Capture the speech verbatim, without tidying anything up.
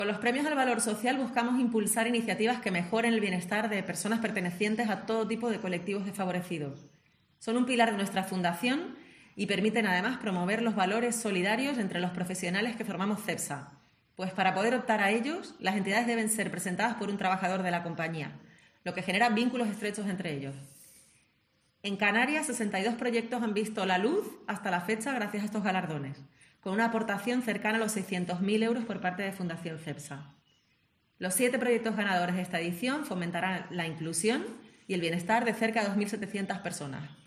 Con los premios al valor social buscamos impulsar iniciativas que mejoren el bienestar de personas pertenecientes a todo tipo de colectivos desfavorecidos. Son un pilar de nuestra fundación y permiten además promover los valores solidarios entre los profesionales que formamos CEPSA, pues para poder optar a ellos, las entidades deben ser presentadas por un trabajador de la compañía, lo que genera vínculos estrechos entre ellos. En Canarias, sesenta y dos proyectos han visto la luz hasta la fecha gracias a estos galardones, con una aportación cercana a los seiscientos mil euros por parte de Fundación CEPSA. Los siete proyectos ganadores de esta edición fomentarán la inclusión y el bienestar de cerca de dos mil setecientas personas.